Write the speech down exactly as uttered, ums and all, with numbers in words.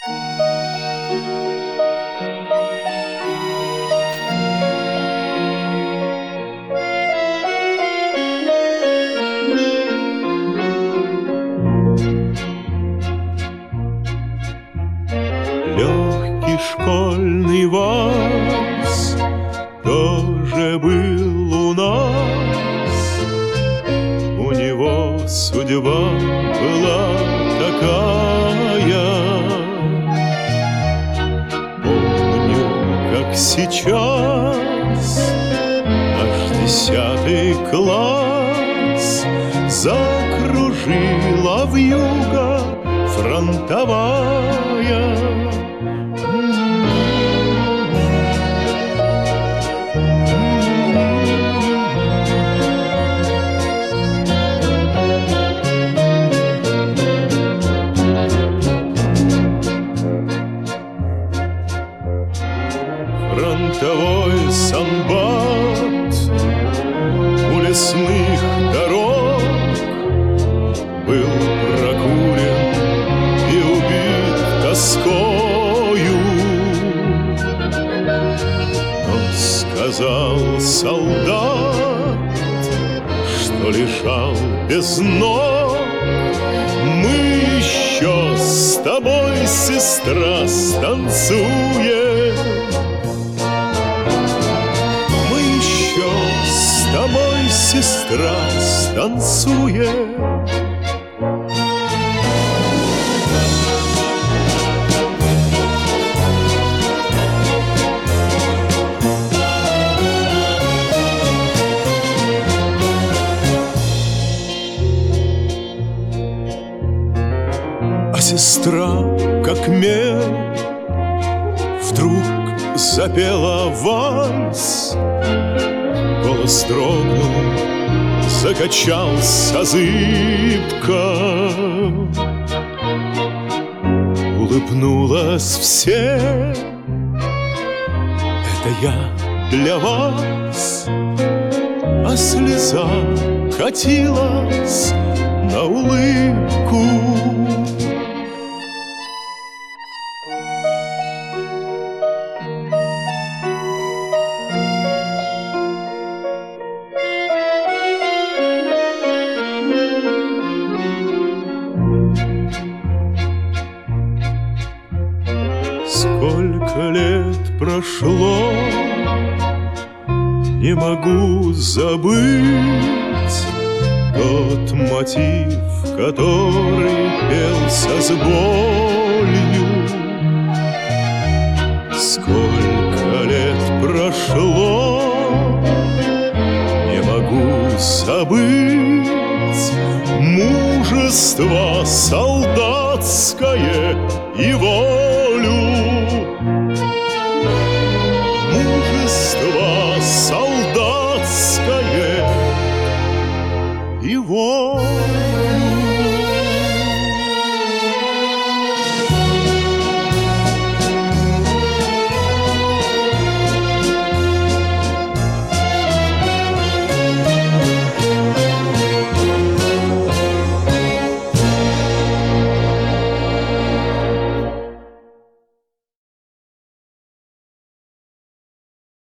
Легкий школьный вальс тоже был у нас. У него судьба была такая. Помню, как сейчас наш десятый класс закружила вьюга фронтовая. Фронтовой санбат у лесных дорог был прокурен и убит тоскою. Но сказал солдат, что лежал без ног: мы еще с тобой, сестра, станцуем. С тобой, сестра, станцуем. А сестра, как мел, вдруг запела вальс. Голос дрогнул, закачался зыбко. Улыбнулась всем: это я для вас. А слеза катилась на улыбку. Сколько лет прошло, не могу забыть тот мотив, который пелся с болью. Сколько лет прошло, не могу забыть мужество солдатское и волю. Мужество солдатское и волю.